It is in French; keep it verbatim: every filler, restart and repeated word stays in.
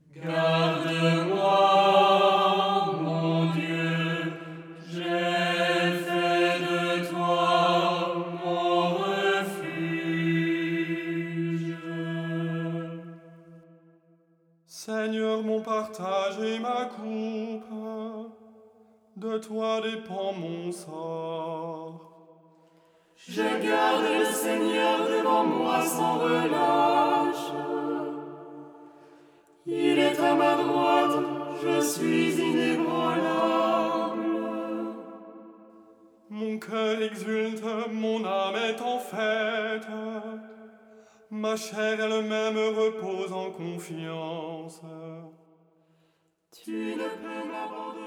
Garde-moi, mon Dieu, j'ai fait de toi mon refuge. Seigneur, mon partage et ma coupe, de toi dépend mon sort. Je garde le Seigneur devant moi sans relâche. Il est à ma droite, je suis inébranlable. Mon cœur exulte, mon âme est en fête. Ma chair elle-même repose en confiance. Tu ne peux m'abandonner.